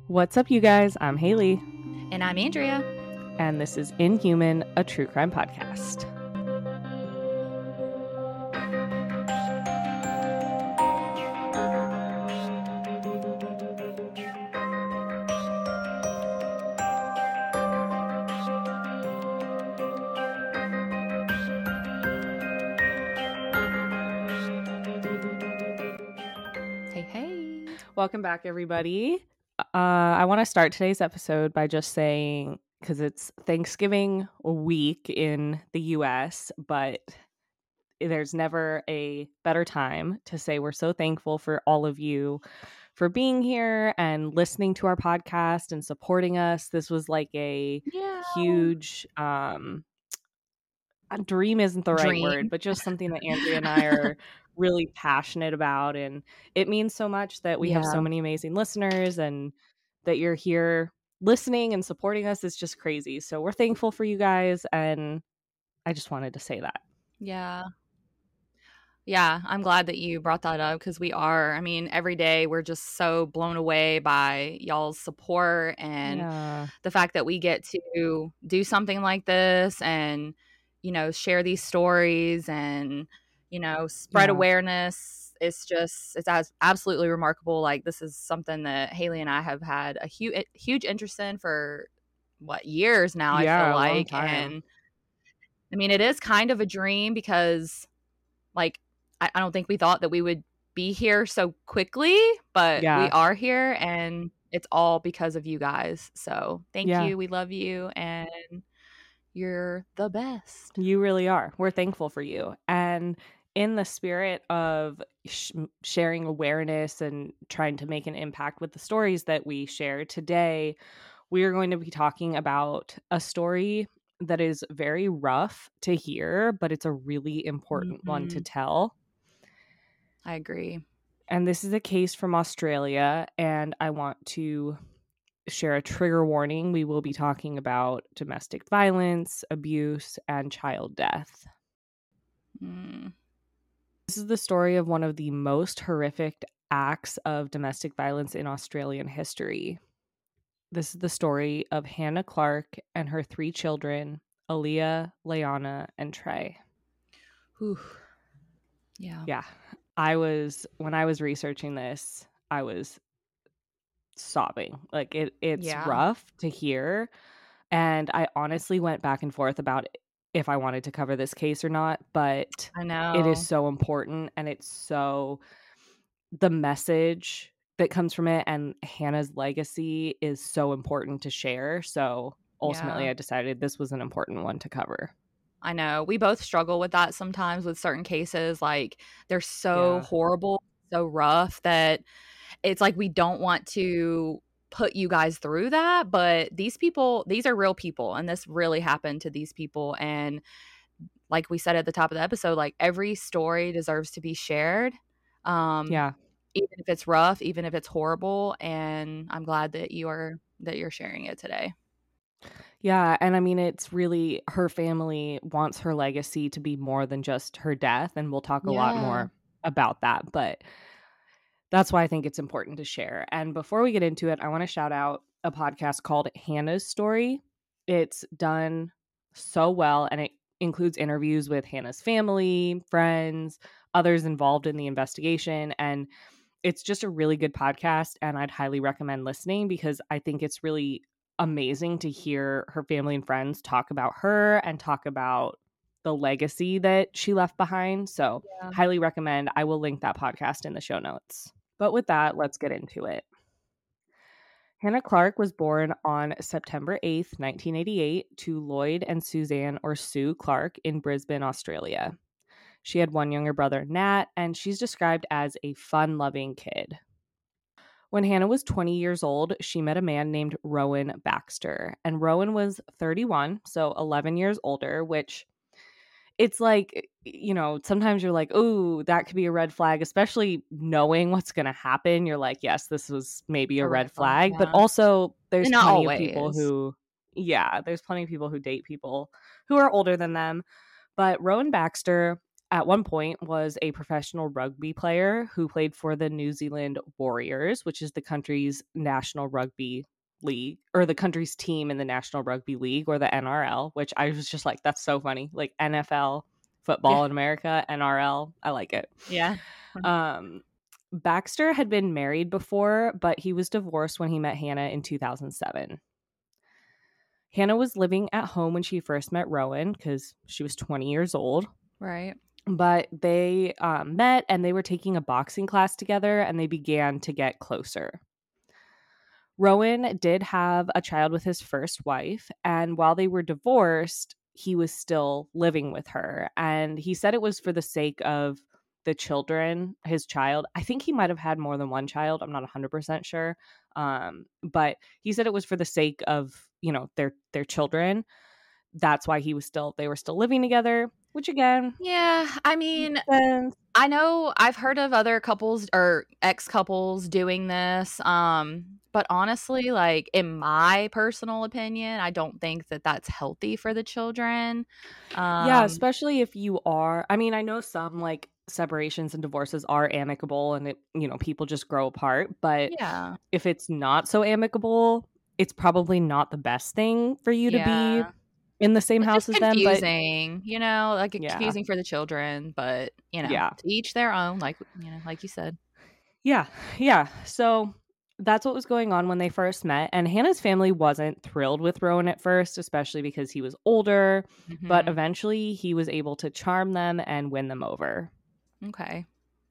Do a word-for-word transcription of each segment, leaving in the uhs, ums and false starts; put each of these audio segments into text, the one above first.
What's up, you guys? I'm Haley. And I'm Andrea. And this is Inhuman, a true crime podcast. Hey, hey. Welcome back, everybody. Uh, I want to start today's episode by just saying, because it's Thanksgiving week in the U S, but there's never a better time to say we're so thankful for all of you for being here and listening to our podcast and supporting us. This was like a Yeah. huge um dream isn't the right Dream. word, but just something that Andrea and I are really passionate about. And it means so much that we Yeah. have so many amazing listeners and that you're here listening and supporting us. Is just crazy. So we're thankful for you guys. And I just wanted to say that. Yeah. Yeah, I'm glad that you brought that up because we are. I mean, every day we're just so blown away by y'all's support and Yeah. the fact that we get to do something like this and, you know, share these stories and, you know, spread Yeah. awareness. It's just, it's as absolutely remarkable. Like, this is something that Haley and I have had a huge, huge interest in for what, years now, Yeah, I feel a long like. time. And I mean, it is kind of a dream because, like, I, I don't think we thought that we would be here so quickly, but Yeah. we are here and it's all because of you guys. So thank Yeah. you. We love you and you're the best. You really are. We're thankful for you. And in the spirit of sh- sharing awareness and trying to make an impact with the stories that we share today, we are going to be talking about a story that is very rough to hear, but it's a really important Mm-hmm. one to tell. I agree. And this is a case from Australia, and I want to share a trigger warning. We will be talking about domestic violence, abuse, and child death. Mm. This is the story of one of the most horrific acts of domestic violence in Australian history. This is the story of Hannah Clark and her three children, Aaliyah, Leanna, and Trey. Whew. Yeah. Yeah. I was, when I was researching this, I was sobbing. Like it it's Yeah. rough to hear. And I honestly went back and forth about if I wanted to cover this case or not, but I know. it is so important and it's so the message that comes from it and Hannah's legacy is so important to share. So ultimately Yeah. I decided this was an important one to cover. I know. We both struggle with that sometimes with certain cases. Like, they're so Yeah. horrible, so rough that it's like we don't want to put you guys through that. But these people, these are real people. And this really happened to these people. And like we said at the top of the episode, like every story deserves to be shared. Um, Yeah. Even if it's rough, even if it's horrible. And I'm glad that you are, that you're sharing it today. Yeah, and I mean, it's really her family wants her legacy to be more than just her death, and we'll talk a lot Yeah. more about that, but that's why I think it's important to share. And before we get into it, I want to shout out a podcast called Hannah's Story. It's done so well, and it includes interviews with Hannah's family, friends, others involved in the investigation, and it's just a really good podcast, and I'd highly recommend listening because I think it's really amazing to hear her family and friends talk about her and talk about the legacy that she left behind. So Yeah. highly recommend. I will link that podcast in the show notes. But with that, let's get into it. Hannah Clark was born on September eighth, nineteen eighty-eight to Lloyd and Suzanne or Sue Clark in Brisbane, Australia. She had one younger brother, Nat, and she's described as a fun-loving kid. When Hannah was twenty years old, she met a man named Rowan Baxter, and Rowan was thirty-one, so eleven years older, which it's like, you know, sometimes you're like, oh, that could be a red flag, especially knowing what's going to happen. You're like, yes, this was maybe a, a red, red flag, flag. But yeah. also there's not plenty always. of people who, yeah, there's plenty of people who date people who are older than them. But Rowan Baxter, at one point was a professional rugby player who played for the New Zealand Warriors, which is the country's national rugby league, or the country's team in the National Rugby League, or the N R L, which I was just like, that's so funny. Like N F L, football Yeah. in America, N R L. I like it. Yeah. Um, Baxter had been married before, but he was divorced when he met Hannah in two thousand seven. Hannah was living at home when she first met Rowan because she was twenty years old. Right. But they um, met and they were taking a boxing class together and they began to get closer. Rowan did have a child with his first wife, and while they were divorced, he was still living with her. And he said it was for the sake of the children, his child. I think he might have had more than one child. I'm not one hundred percent sure. Um, but he said it was for the sake of, you know, their their children. That's why he was still they were still living together, which again, Yeah, I mean, makes sense. I know I've heard of other couples or ex couples doing this. Um, but honestly, like in my personal opinion, I don't think that that's healthy for the children. Yeah, Um, especially if you are. I mean, I know some like separations and divorces are amicable and it, you know, people just grow apart, but yeah, if it's not so amicable, it's probably not the best thing for you to be yeah. in the same It's house just as them, but confusing, you know, like yeah. confusing for the children, but you know, Yeah. to each their own, like you know, like you said. Yeah. Yeah. So that's what was going on when they first met. And Hannah's family wasn't thrilled with Rowan at first, especially because he was older, but Hmm. eventually he was able to charm them and win them over. Okay.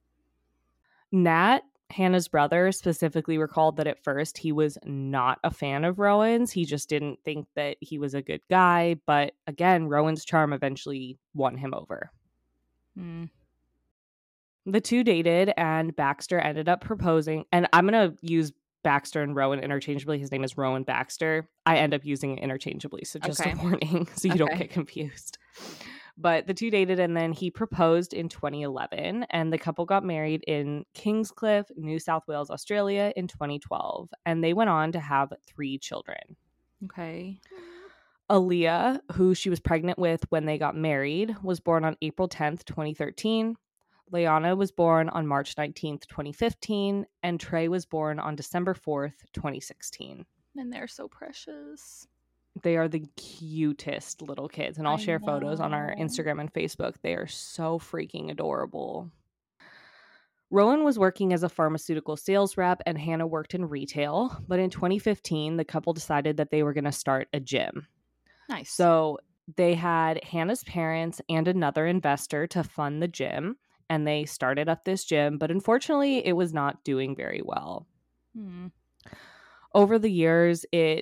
Nat, Hannah's brother, specifically recalled that at first he was not a fan of Rowan's. He just didn't think that he was a good guy. But again, Rowan's charm eventually won him over. Mm. The two dated, and Baxter ended up proposing. And I'm going to use Baxter and Rowan interchangeably. His name is Rowan Baxter. I end up using it interchangeably. So just Okay. a warning so you don't Okay. get confused. But the two dated, and then he proposed in twenty eleven, and the couple got married in Kingscliff, New South Wales, Australia in twenty twelve, and they went on to have three children. Okay. Aaliyah, who she was pregnant with when they got married, was born on April tenth, twenty thirteen. Leanna was born on March nineteenth, twenty fifteen, and Trey was born on December fourth, twenty sixteen. And they're so precious. They are the cutest little kids, and I'll I share photos on our know. Instagram and Facebook. They are so freaking adorable. Rowan was working as a pharmaceutical sales rep and Hannah worked in retail, but in twenty fifteen, the couple decided that they were going to start a gym. Nice. So they had Hannah's parents and another investor to fund the gym, and they started up this gym, but unfortunately, it was not doing very well. Hmm. Over the years, it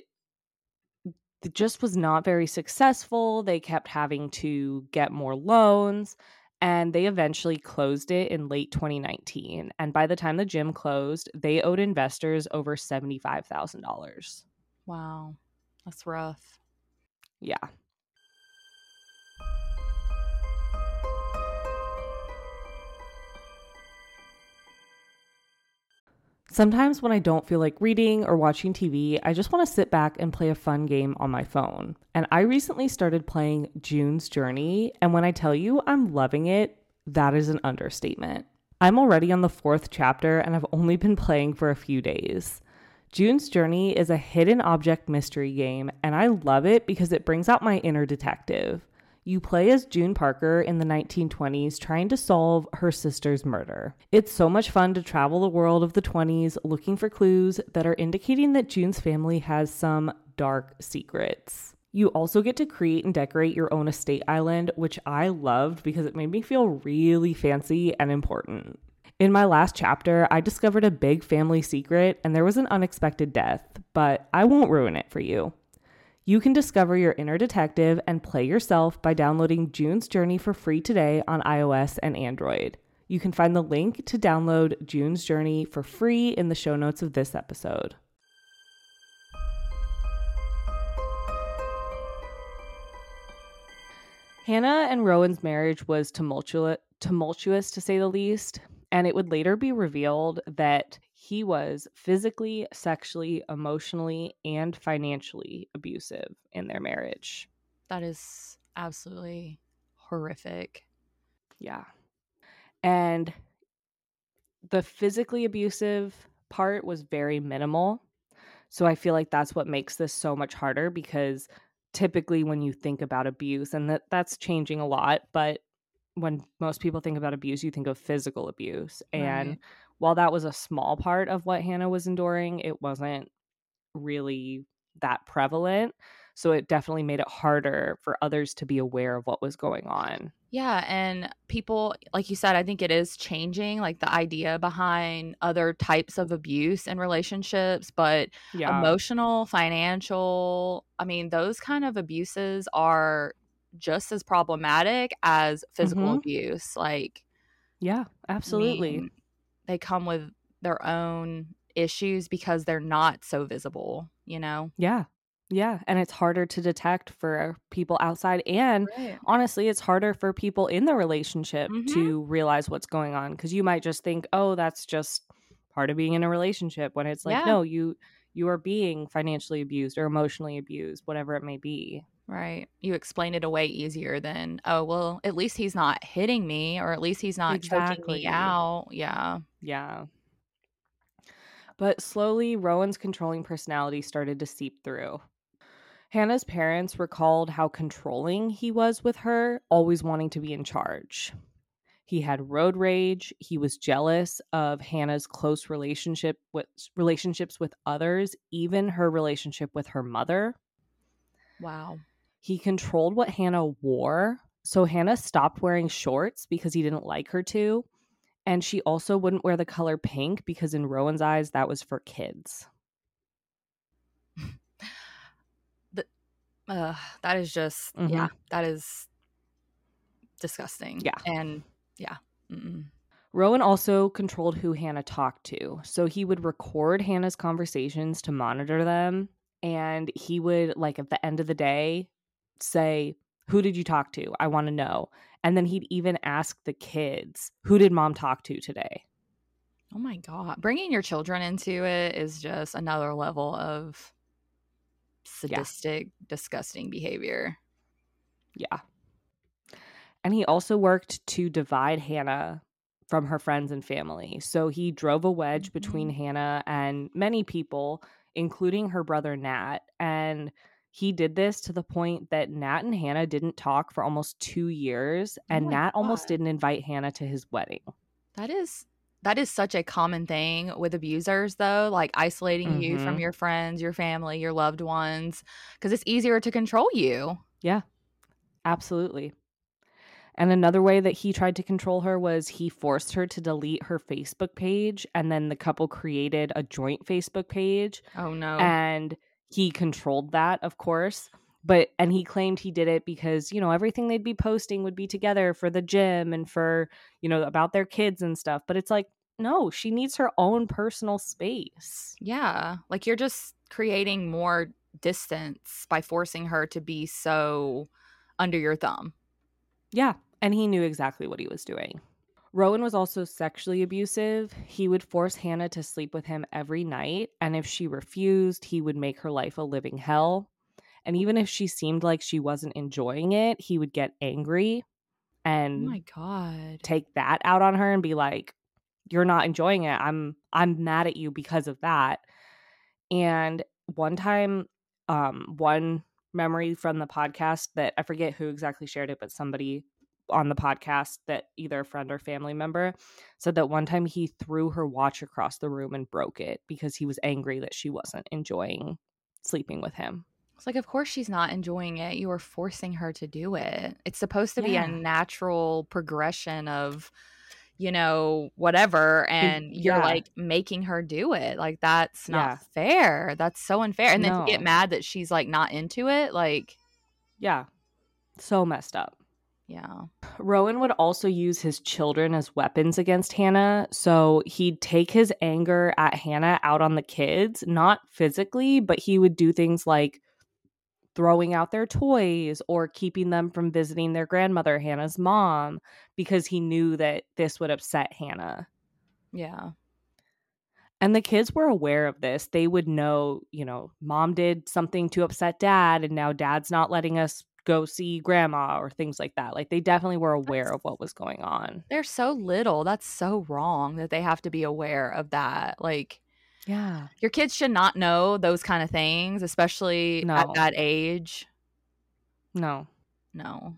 it just was not very successful. They kept having to get more loans and they eventually closed it in late twenty nineteen. And by the time the gym closed, they owed investors over seventy-five thousand dollars. Wow. That's rough. Yeah. Sometimes when I don't feel like reading or watching T V, I just want to sit back and play a fun game on my phone. And I recently started playing June's Journey, and when I tell you I'm loving it, that is an understatement. I'm already on the fourth chapter and I've only been playing for a few days. June's Journey is a hidden object mystery game, and I love it because it brings out my inner detective. You play as June Parker in the nineteen twenties trying to solve her sister's murder. It's so much fun to travel the world of the twenties looking for clues that are indicating that June's family has some dark secrets. You also get to create and decorate your own estate island, which I loved because it made me feel really fancy and important. In my last chapter, I discovered a big family secret and there was an unexpected death, but I won't ruin it for you. You can discover your inner detective and play yourself by downloading June's Journey for free today on iOS and Android. You can find the link to download June's Journey for free in the show notes of this episode. Hannah and Rowan's marriage was tumultuous, tumultuous to say the least, and it would later be revealed that he was physically, sexually, emotionally, and financially abusive in their marriage. That is absolutely horrific. Yeah. And the physically abusive part was very minimal. So I feel like that's what makes this so much harder, because typically when you think about abuse, and that that's changing a lot, but when most people think about abuse, you think of physical abuse. And Right. while that was a small part of what Hannah was enduring, it wasn't really that prevalent. So it definitely made it harder for others to be aware of what was going on. Yeah, and people, like you said, I think it is changing, like the idea behind other types of abuse in relationships, but Yeah. emotional, financial, I mean, those kind of abuses are just as problematic as physical Mhm. abuse. Like, Yeah, I absolutely. mean, they come with their own issues because they're not so visible, you know? Yeah. Yeah, and it's harder to detect for people outside, and Right. honestly, it's harder for people in the relationship Mhm. to realize what's going on, because you might just think, "Oh, that's just part of being in a relationship," when it's like, Yeah. "No, you you are being financially abused or emotionally abused," whatever it may be. Right. You explain it away easier than, "Oh, well, at least he's not hitting me, or at least he's not choking me Exactly. out." Yeah. Yeah. But slowly, Rowan's controlling personality started to seep through. Hannah's parents recalled how controlling he was with her, always wanting to be in charge. He had road rage. He was jealous of Hannah's close relationship with relationships with others, even her relationship with her mother. Wow. He controlled what Hannah wore. So Hannah stopped wearing shorts because he didn't like her to. And she also wouldn't wear the color pink because in Rowan's eyes, that was for kids. The uh, that is just Hmm. yeah, that is disgusting, Yeah. and yeah. Mm-mm. Rowan also controlled who Hannah talked to. So he would record Hannah's conversations to monitor them. And he would, like, at the end of the day, say, "Who did you talk to? I want to know." And then he'd even ask the kids, "Who did mom talk to today?" Oh my god. Bringing your children into it is just another level of Yeah. sadistic, disgusting behavior. Yeah. And he also worked to divide Hannah from her friends and family. So he drove a wedge between Mhm. Hannah and many people, including her brother Nat. And he did this to the point that Nat and Hannah didn't talk for almost two years, Oh and my Nat almost god. didn't invite Hannah to his wedding. That is that is such a common thing with abusers though, like isolating you from Mhm. your friends, your family, your loved ones, because it's easier to control you. Yeah, absolutely. And another way that he tried to control her was he forced her to delete her Facebook page, and then the couple created a joint Facebook page, Oh, no. and he controlled that, of course. But and he claimed he did it because, you know, everything they'd be posting would be together for the gym and for, you know, about their kids and stuff. But it's like, no, she needs her own personal space. Yeah, like, you're just creating more distance by forcing her to be so under your thumb. Yeah, and he knew exactly what he was doing. Rowan was also sexually abusive. He would force Hannah to sleep with him every night, and if she refused, he would make her life a living hell. And even if she seemed like she wasn't enjoying it, he would get angry Oh my and god. take that out on her and be like, "You're not enjoying it. I'm I'm mad at you because of that." And one time, um, one memory from the podcast that I forget who exactly shared it, but somebody on the podcast, that either a friend or family member, said that one time he threw her watch across the room and broke it because he was angry that she wasn't enjoying sleeping with him. It's like, of course she's not enjoying it, you are forcing her to do it. It's supposed to be a Yeah. natural progression of, you know, whatever, Con- and you're, yeah. like, making her do it, like, that's not Yeah. fair, that's so unfair, and then to get No. mad that she's, like, not into it, like Yeah. So messed up. yeah. Rowan would also use his children as weapons against Hannah. So he'd take his anger at Hannah out on the kids, not physically, but he would do things like throwing out their toys or keeping them from visiting their grandmother, Hannah's mom, because he knew that this would upset Hannah. Yeah. And the kids were aware of this. They would know, you know, mom did something to upset dad, and now dad's not letting us go see grandma or things like that. Like, they definitely were aware That's of what was going on. They're so little. That's so wrong that they have to be aware of that. Like, Yeah. your kids should not know those kind of things, especially at No. that age. No. No.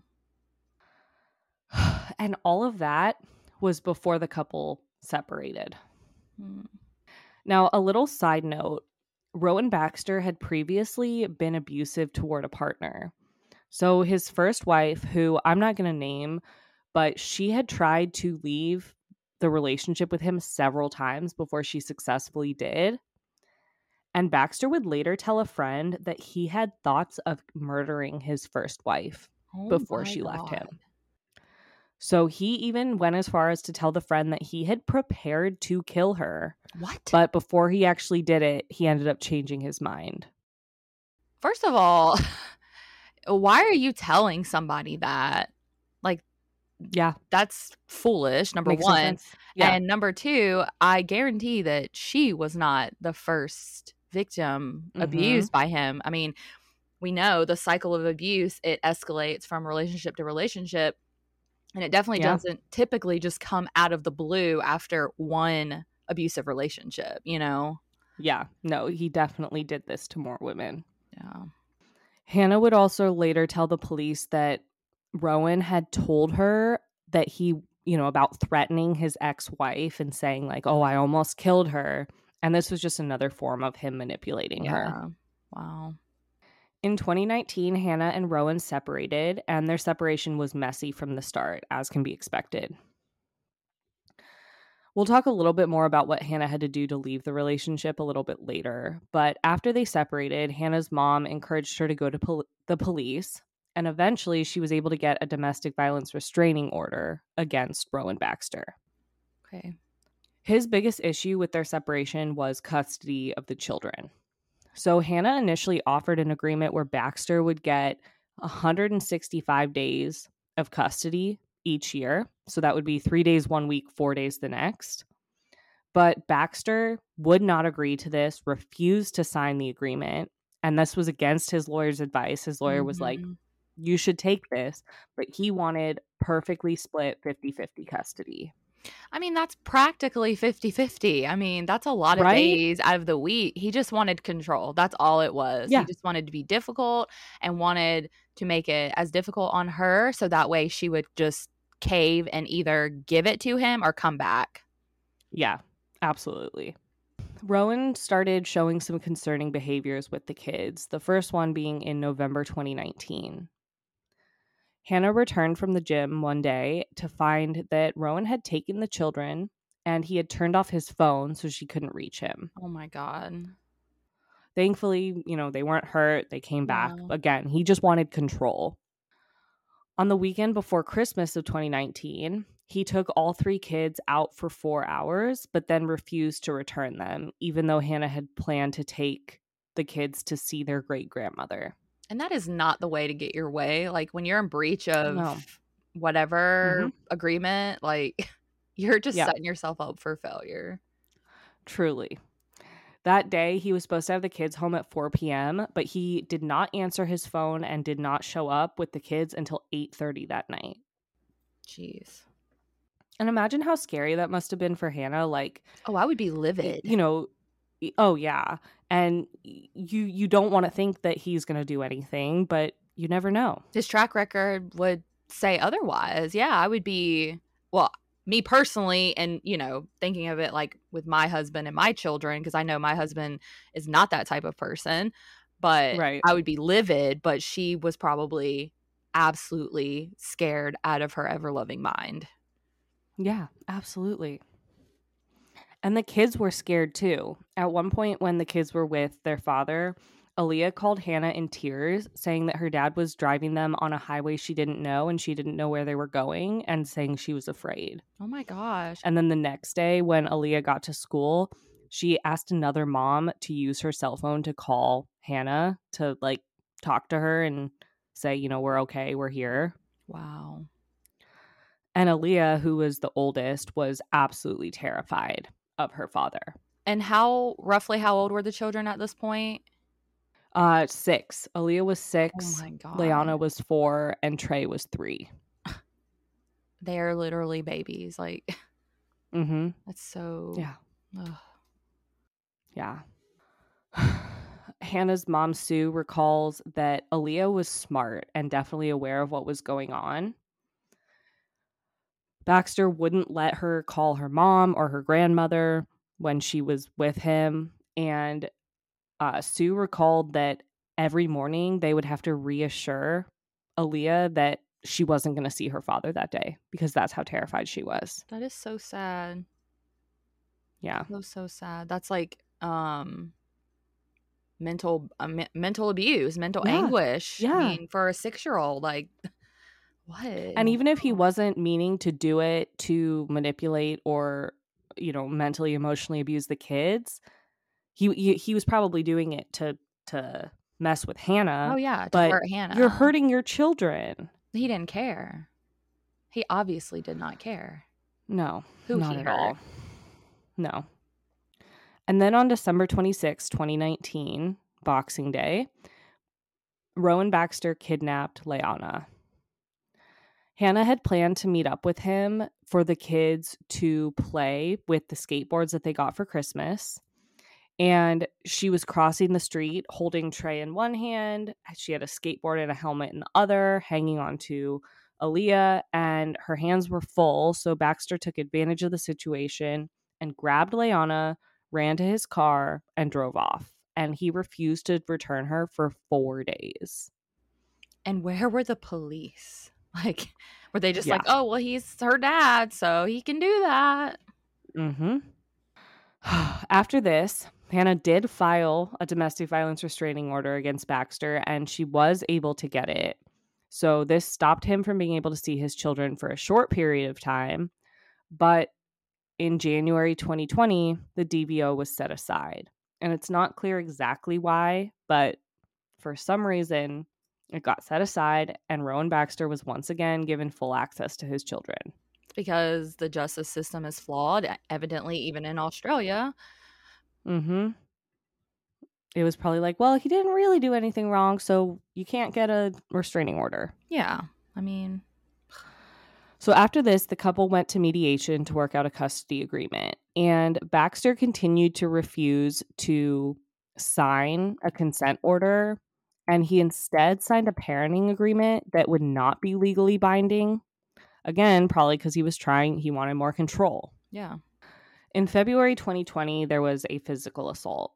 And all of that was before the couple separated. Mm. Now, a little side note, Rowan Baxter had previously been abusive toward a partner. So his first wife, who I'm not going to name, but she had tried to leave the relationship with him several times before she successfully did. And Baxter would later tell a friend that he had thoughts of murdering his first wife Oh before my she left him. God. So he even went as far as to tell the friend that he had prepared to kill her. What? But before he actually did it, he ended up changing his mind. First of all, why are you telling somebody that? Like, Yeah. that's foolish, number Makes no one. sense. Yeah. And number two, I guarantee that she was not the first victim Mhm. abused by him. I mean, we know the cycle of abuse, it escalates from relationship to relationship. And it definitely Yeah. doesn't typically just come out of the blue after one abusive relationship, you know? Yeah. No, he definitely did this to more women. Yeah. Hannah would also later tell the police that Rowan had told her that he, you know, about threatening his ex-wife and saying like, "Oh, I almost killed her." And this was just another form of him manipulating her. Yeah. Wow. In twenty nineteen, Hannah and Rowan separated, and their separation was messy from the start, as can be expected. We'll talk a little bit more about what Hannah had to do to leave the relationship a little bit later, but after they separated, Hannah's mom encouraged her to go to pol- the police, and eventually she was able to get a domestic violence restraining order against Rowan Baxter. Okay. His biggest issue with their separation was custody of the children. So Hannah initially offered an agreement where Baxter would get one hundred sixty-five days of custody each year. So that would be three days one week, four days the next. But Baxter would not agree to this, refused to sign the agreement. And this was against his lawyer's advice. His lawyer was like, Mhm. you should take this. But he wanted perfectly split fifty-fifty custody. I mean, that's practically fifty-fifty. I mean, that's a lot of Right? days out of the week. He just wanted control. That's all it was. He Yeah. just wanted to be difficult and wanted to make it as difficult on her so that way she would just cave and either give it to him or come back. Yeah, absolutely. Rowan started showing some concerning behaviors with the kids, the first one being in November twenty nineteen. Hannah returned from the gym one day to find that Rowan had taken the children and he had turned off his phone so she couldn't reach him. Oh my God. Thankfully, you know, they weren't hurt. They came back. Yeah. Again, he just wanted control. On the weekend before Christmas of twenty nineteen, he took all three kids out for four hours, but then refused to return them, even though Hannah had planned to take the kids to see their great-grandmother. And that is not the way to get your way. Like, when you're in breach of No. whatever Mhm. agreement, like, you're just Yeah. setting yourself up for failure. Truly. That day, he was supposed to have the kids home at four p.m., but he did not answer his phone and did not show up with the kids until eight thirty that night. Jeez. And imagine how scary that must have been for Hannah. Like, Oh, I would be y- livid. you know, y- oh yeah. And y- you you don't want to think that he's going to do anything, but you never know. His track record would say otherwise. Yeah, I would be, well, me personally, and, you know, thinking of it like with my husband and my children, because I know my husband is not that type of person, but Right. I would be livid, but she was probably absolutely scared out of her ever loving mind. Yeah, absolutely. And the kids were scared too. At one point, when the kids were with their father, Aaliyah called Hannah in tears, saying that her dad was driving them on a highway she didn't know and she didn't know where they were going, and saying she was afraid. Oh my gosh. And then the next day, when Aaliyah got to school, she asked another mom to use her cell phone to call Hannah to like talk to her and say, you know, we're okay, we're here. Wow. And Aaliyah, who was the oldest, was absolutely terrified of her father. And how, roughly, how old were the children at this point? Uh, six. Aaliyah was six. Oh my God. Leanna was four, and Trey was three. They are literally babies. Like, Mm-hmm. that's so. Yeah. Ugh. Yeah. Hannah's mom, Sue, recalls that Aaliyah was smart and definitely aware of what was going on. Baxter wouldn't let her call her mom or her grandmother when she was with him. And uh, Sue recalled that every morning they would have to reassure Aaliyah that she wasn't going to see her father that day because that's how terrified she was. That is so sad. Yeah. So, so sad. That's like um mental uh, me- mental abuse, mental Yeah. anguish. I Yeah. mean, for a six-year-old, like, what? And even if he wasn't meaning to do it to manipulate or, you know, mentally, emotionally abuse the kids, he he, he was probably doing it to to mess with Hannah. Oh yeah, to but hurt Hannah. You're hurting your children. He didn't care. He obviously did not care. No, Who not he at hurt. all. No. And then on December twenty-sixth, twenty nineteen, Boxing Day, Rowan Baxter kidnapped Leanna. Hannah had planned to meet up with him for the kids to play with the skateboards that they got for Christmas. And she was crossing the street holding Trey in one hand. She had a skateboard and a helmet in the other, hanging onto Aaliyah, and her hands were full. So Baxter took advantage of the situation and grabbed Leanna, ran to his car, and drove off. And he refused to return her for four days. And where were the police? Like, were they just Yeah. like, oh, well, he's her dad, so he can do that? Mm-hmm. After this, Hannah did file a domestic violence restraining order against Baxter, and she was able to get it. So this stopped him from being able to see his children for a short period of time. But in January twenty twenty, the D V O was set aside. And it's not clear exactly why, but for some reason, it got set aside, and Rowan Baxter was once again given full access to his children. It's because the justice system is flawed, evidently, even in Australia. Mm-hmm. It was probably like, well, he didn't really do anything wrong, so you can't get a restraining order. Yeah, I mean... So after this, the couple went to mediation to work out a custody agreement, and Baxter continued to refuse to sign a consent order, and he instead signed a parenting agreement that would not be legally binding. Again, probably because he was trying, he wanted more control. Yeah. In February twenty twenty, there was a physical assault.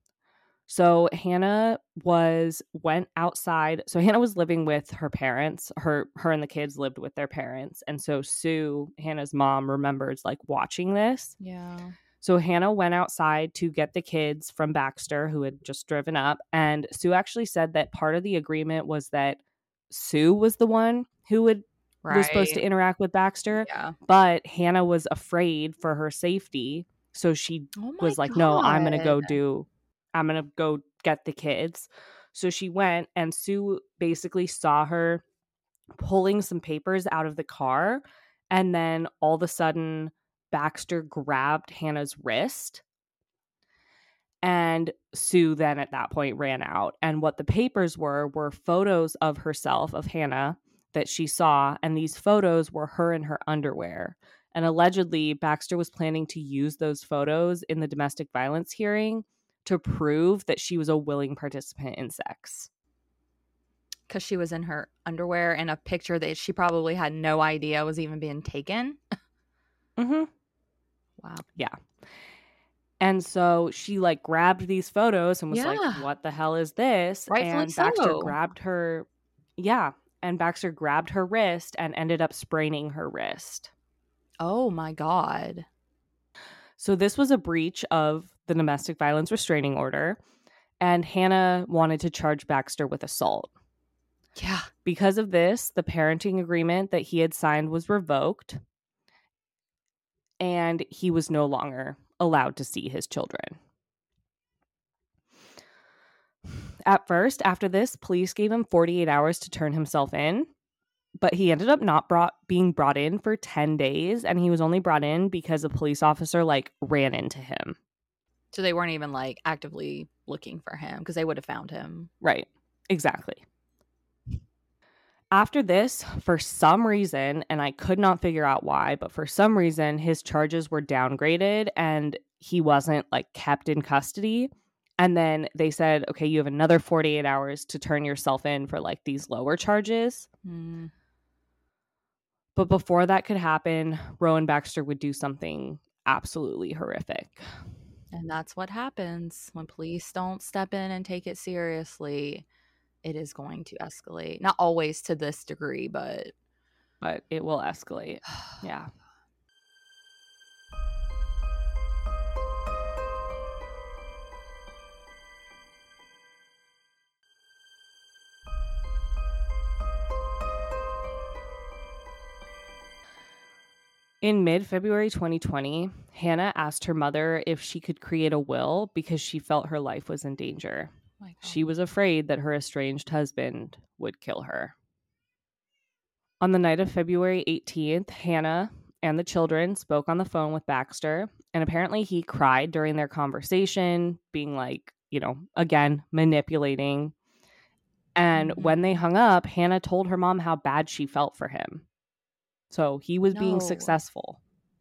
So Hannah was went outside. So Hannah was living with her parents. Her her and the kids lived with their parents. And so Sue, Hannah's mom, remembers like watching this. Yeah. So Hannah went outside to get the kids from Baxter, who had just driven up. And Sue actually said that part of the agreement was that Sue was the one who would Right. was supposed to interact with Baxter. Yeah. But Hannah was afraid for her safety. So she Oh my was like, no, I'm going to go God. do I'm going to go get the kids. So she went, and Sue basically saw her pulling some papers out of the car. And then all of a sudden, Baxter grabbed Hannah's wrist. And Sue then at that point ran out. And what the papers were, were photos of herself, of Hannah, that she saw. And these photos were her in her underwear. And allegedly, Baxter was planning to use those photos in the domestic violence hearing to prove that she was a willing participant in sex. Because she was in her underwear in a picture that she probably had no idea was even being taken. Mm-hmm. Wow. Yeah. And so she like grabbed these photos and was Yeah. like, what the hell is this? Rightfully and Baxter so. grabbed her. Yeah. And Baxter grabbed her wrist and ended up spraining her wrist. Oh my God. So this was a breach of the domestic violence restraining order, and Hannah wanted to charge Baxter with assault. Yeah. Because of this, the parenting agreement that he had signed was revoked, and he was no longer allowed to see his children. At first, after this, police gave him forty-eight hours to turn himself in, but he ended up not brought being brought in for ten days, and he was only brought in because a police officer like ran into him. So they weren't even like actively looking for him because they would have found him. Right. Exactly. After this, for some reason, and I could not figure out why, but for some reason, his charges were downgraded and he wasn't like kept in custody. And then they said, okay, you have another forty-eight hours to turn yourself in for like these lower charges. Mm. But before that could happen, Rowan Baxter would do something absolutely horrific. And that's what happens when police don't step in and take it seriously. It is going to escalate. Not always to this degree, but... But it will escalate. Yeah. In mid-February twenty twenty, Hannah asked her mother if she could create a will because she felt her life was in danger. Oh she was afraid that her estranged husband would kill her. On the night of February eighteenth, Hannah and the children spoke on the phone with Baxter, and apparently he cried during their conversation, being like, you know, again, manipulating. And mm-hmm. when they hung up, Hannah told her mom how bad she felt for him. So he was no. being successful.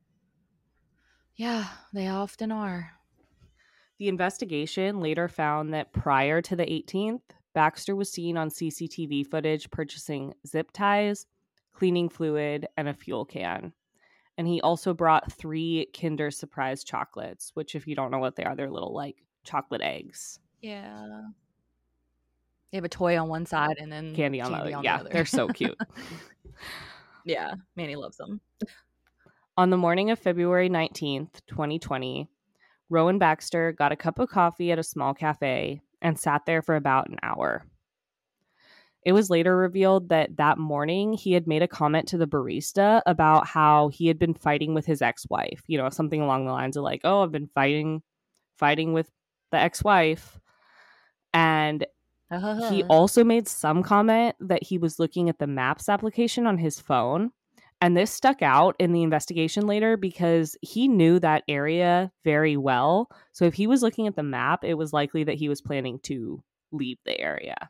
Yeah, they often are. The investigation later found that prior to the eighteenth, Baxter was seen on C C T V footage purchasing zip ties, cleaning fluid, and a fuel can. And he also brought three Kinder Surprise chocolates, which if you don't know what they are, they're little like chocolate eggs. Yeah. They have a toy on one side and then candy on, candy the, on yeah, the other. They're so cute. Yeah, Manny loves them. On the morning of February nineteenth, twenty twenty, Rowan Baxter got a cup of coffee at a small cafe and sat there for about an hour. It was later revealed that that morning he had made a comment to the barista about how he had been fighting with his ex-wife, you know, something along the lines of like, oh, I've been fighting, fighting with the ex-wife. And uh-huh. he also made some comment that he was looking at the Maps application on his phone. And this stuck out in the investigation later because he knew that area very well. So if he was looking at the map, it was likely that he was planning to leave the area.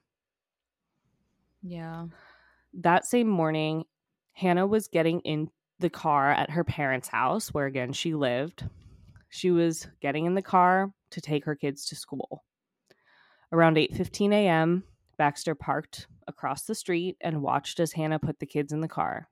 Yeah. That same morning, Hannah was getting in the car at her parents' house, where again she lived. She was getting in the car to take her kids to school. Around eight fifteen a.m., Baxter parked across the street and watched as Hannah put the kids in the car.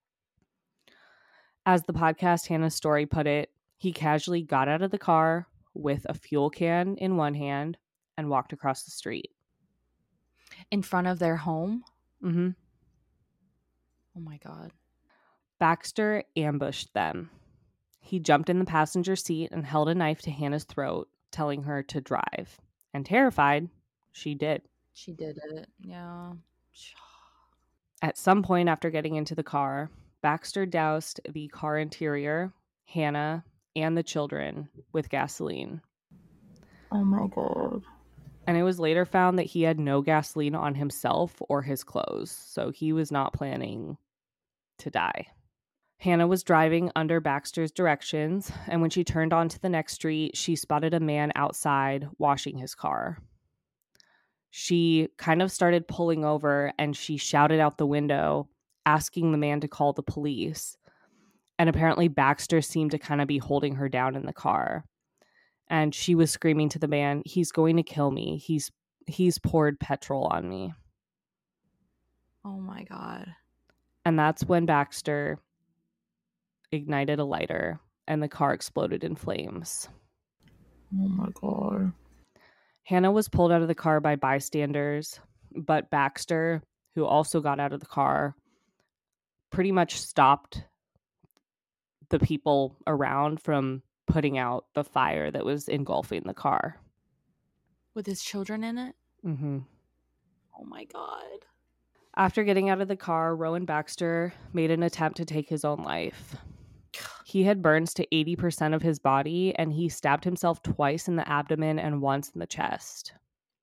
As the podcast Hannah's Story put it, he casually got out of the car with a fuel can in one hand and walked across the street. In front of their home? Mm-hmm. Oh my God. Baxter ambushed them. He jumped in the passenger seat and held a knife to Hannah's throat, telling her to drive. And terrified, she did. She did it, yeah. At some point after getting into the car, Baxter doused the car interior, Hannah, and the children with gasoline. Oh my God. And it was later found that he had no gasoline on himself or his clothes, so he was not planning to die. Hannah was driving under Baxter's directions, and when she turned onto the next street, she spotted a man outside washing his car. She kind of started pulling over, and she shouted out the window, asking the man to call the police. And apparently Baxter seemed to kind of be holding her down in the car. And she was screaming to the man, "He's going to kill me. He's he's poured petrol on me." Oh my God. And that's when Baxter ignited a lighter and the car exploded in flames. Oh my God. Hannah was pulled out of the car by bystanders, but Baxter, who also got out of the car, pretty much stopped the people around from putting out the fire that was engulfing the car. With his children in it? Mm-hmm. Oh my God. After getting out of the car, Rowan Baxter made an attempt to take his own life. He had burns to eighty percent of his body, and he stabbed himself twice in the abdomen and once in the chest.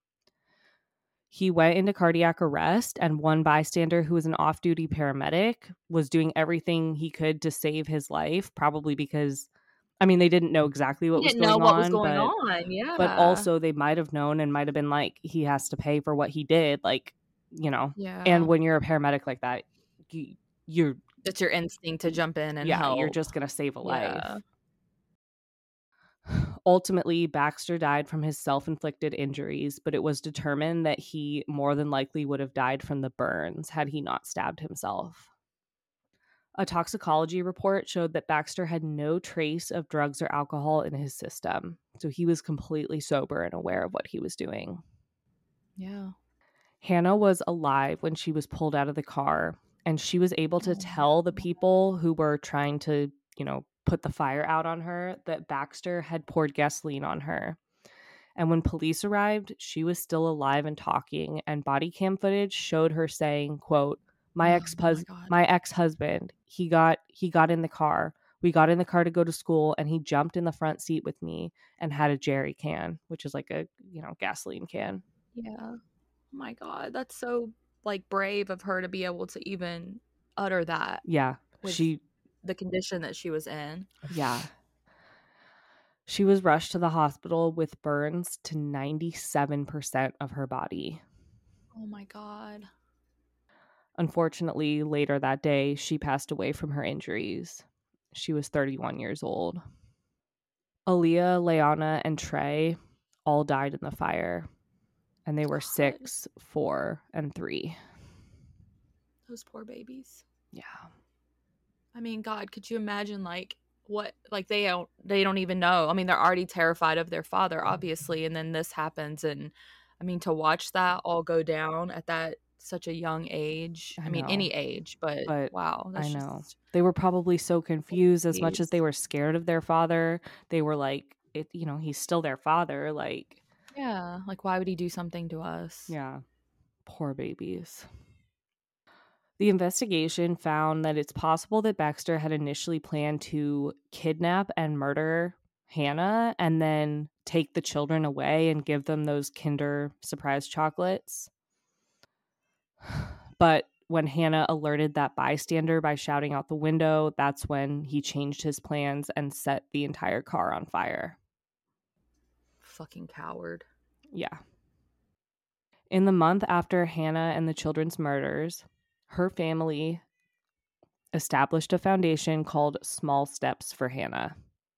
He went into cardiac arrest, and one bystander who was an off-duty paramedic was doing everything he could to save his life, probably because I mean, they didn't know exactly what He was didn't know going what was on, going but on. Yeah. but also they might have known and might have been like, he has to pay for what he did, like, you know. Yeah. And when you're a paramedic like that, you, you're It's your instinct to jump in and yeah, help. you're just gonna save a Yeah. life. Ultimately, Baxter died from his self-inflicted injuries, but it was determined that he more than likely would have died from the burns had he not stabbed himself. A toxicology report showed that Baxter had no trace of drugs or alcohol in his system, so he was completely sober and aware of what he was doing. Yeah. Hannah was alive when she was pulled out of the car, and she was able to Oh, tell the people who were trying to, you know, put the fire out on her that Baxter had poured gasoline on her. And when police arrived, she was still alive and talking, and body cam footage showed her saying, quote, my oh ex my God. my ex-husband, he got he got in the car. We got in the car to go to school, and he jumped in the front seat with me and had a jerry can, which is like a, you know, gasoline can. Yeah. Oh my God. That's so like brave of her to be able to even utter that Yeah. with She the condition that she was in. yeah. She was rushed to the hospital with burns to ninety-seven percent of her body. Oh my God. Unfortunately, later that day, she passed away from her injuries. She was thirty-one years old. Aaliyah, Leanna, and Trey all died in the fire, and they were God. six, four, and three. Those poor babies. Yeah. I mean, God, could you imagine like what like they don't they don't even know. I mean, they're already terrified of their father, obviously, and then this happens, and I mean, to watch that all go down at that such a young age. I, I mean, know. any age, but, But wow, that's I know. just They were probably so confused. As much as Jeez. they were scared of their father, they were like, it, you know, he's still their father. Like, Yeah, like why would he do something to us? yeah, poor babies. The investigation found that it's possible that Baxter had initially planned to kidnap and murder Hannah and then take the children away and give them those Kinder Surprise chocolates. But when Hannah alerted that bystander by shouting out the window, that's when he changed his plans and set the entire car on fire. Fucking coward. Yeah. In the month after Hannah and the children's murders, her family established a foundation called Small Steps for Hannah.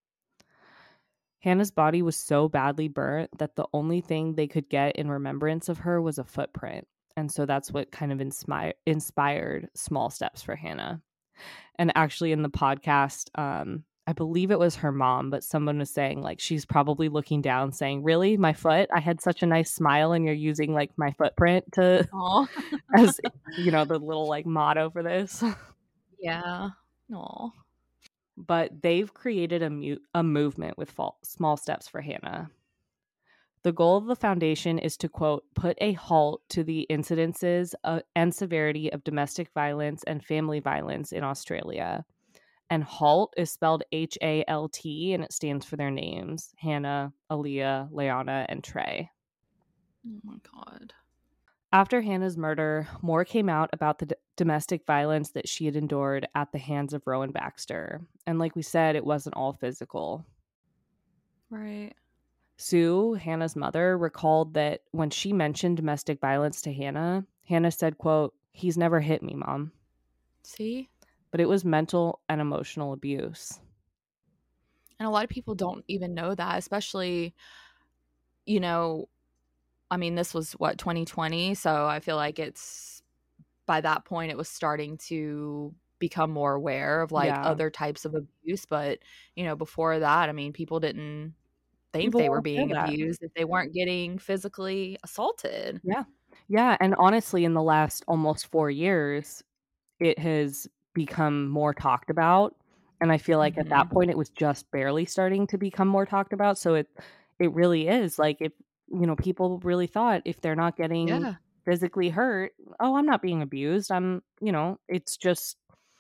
Hannah's body was so badly burnt that the only thing they could get in remembrance of her was a footprint. And so that's what kind of inspi- inspired Small Steps for Hannah. And actually in the podcast, um, I believe it was her mom, but someone was saying like she's probably looking down saying, really, my foot? I had such a nice smile and you're using like my footprint to as, you know, the little like motto for this. Yeah. Aw. But they've created a, mu- a movement with fall- Small Steps for Hannah. The goal of the foundation is to, quote, put a halt to the incidences uh, and severity of domestic violence and family violence in Australia. And HALT is spelled H A L T, and it stands for their names, Hannah, Aaliyah, Leanna, and Trey. Oh my God. After Hannah's murder, more came out about the d- domestic violence that she had endured at the hands of Rowan Baxter. And like we said, it wasn't all physical. Right. Sue, Hannah's mother, recalled that when she mentioned domestic violence to Hannah, Hannah said, quote, he's never hit me, Mom. See? But it was mental and emotional abuse. And a lot of people don't even know that, especially, you know, I mean, this was what, twenty twenty? So I feel like it's by that point, it was starting to become more aware of like Yeah. other types of abuse. But, you know, before that, I mean, people didn't think People they were weren't aware being of that. abused if they weren't getting physically assaulted. Yeah. Yeah. And honestly, in the last almost four years, it has become more talked about. And I feel like at that Mhm. point, it was just barely starting to become more talked about. So it, it really is like if, you know, people really thought if they're not getting Yeah. physically hurt, oh, I'm not being abused. I'm, you know, it's just,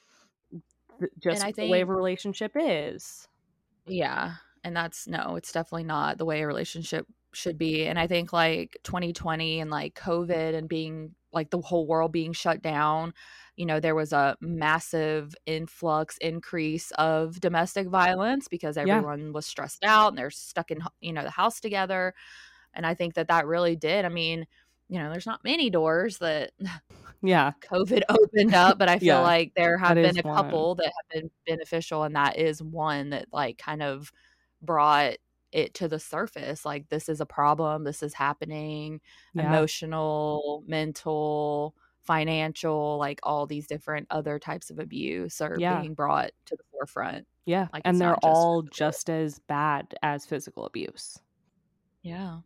th- And just I the way of think, a relationship is. yeah. And that's no, it's definitely not the way a relationship should be. And I think like twenty twenty and like COVID and being like the whole world being shut down, you know, there was a massive influx increase of domestic violence because Yeah. everyone was stressed out and they're stuck in, you know, the house together. And I think that that really did. I mean, you know, there's not many doors that Yeah. COVID opened up, but I feel Yeah, like there have that been is a one. couple that have been beneficial, and that is one that like kind of brought it to the surface. Like, this is a problem, this is happening, Yeah. emotional, mental, financial, like all these different other types of abuse are Yeah. being brought to the forefront. Yeah. Like, And it's they're not just all physical. just as bad as physical abuse. Yeah.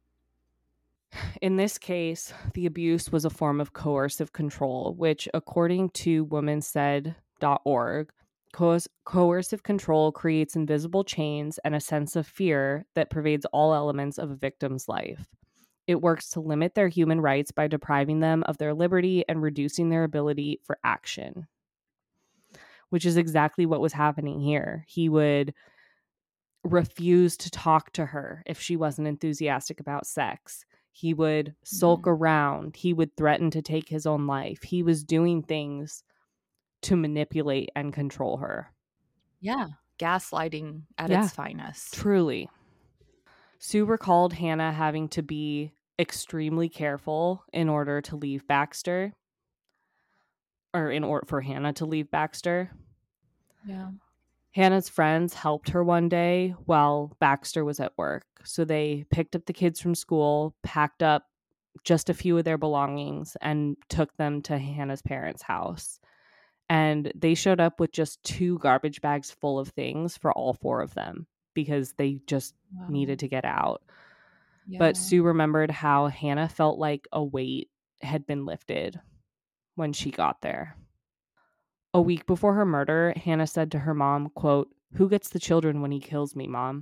In this case, the abuse was a form of coercive control, which, according to women said dot org, co- coercive control creates invisible chains and a sense of fear that pervades all elements of a victim's life. It works to limit their human rights by depriving them of their liberty and reducing their ability for action, which is exactly what was happening here. He would refuse to talk to her if she wasn't enthusiastic about sex. He would sulk Mhm. around. He would threaten to take his own life. He was doing things to manipulate and control her. Yeah. Gaslighting at Yeah, its finest. truly. Sue recalled Hannah having to be extremely careful in order to leave Baxter, or in order for Hannah to leave Baxter. Yeah. Hannah's friends helped her one day while Baxter was at work. So they picked up the kids from school, packed up just a few of their belongings, and took them to Hannah's parents' house. And they showed up with just two garbage bags full of things for all four of them because they just Wow. needed to get out. Yeah. But Sue remembered how Hannah felt like a weight had been lifted when she got there. A week before her murder, Hannah said to her mom, quote, "Who gets the children when he kills me, Mom?"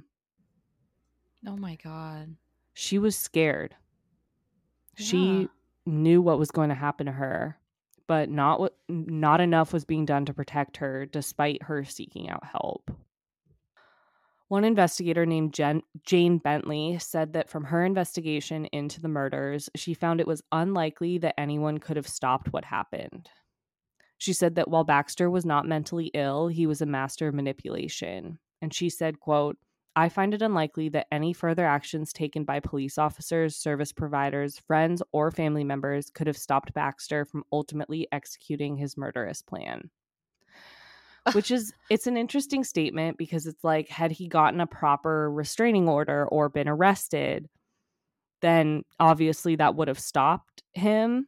Oh my God. She was scared. Yeah. She knew what was going to happen to her, but not what not enough was being done to protect her despite her seeking out help. One investigator named Jen, Jane Bentley said that from her investigation into the murders, she found it was unlikely that anyone could have stopped what happened. She said that while Baxter was not mentally ill, he was a master of manipulation. And she said, quote, "I find it unlikely that any further actions taken by police officers, service providers, friends, or family members could have stopped Baxter from ultimately executing his murderous plan." Which is, it's an interesting statement because it's like, had he gotten a proper restraining order or been arrested, then obviously that would have stopped him.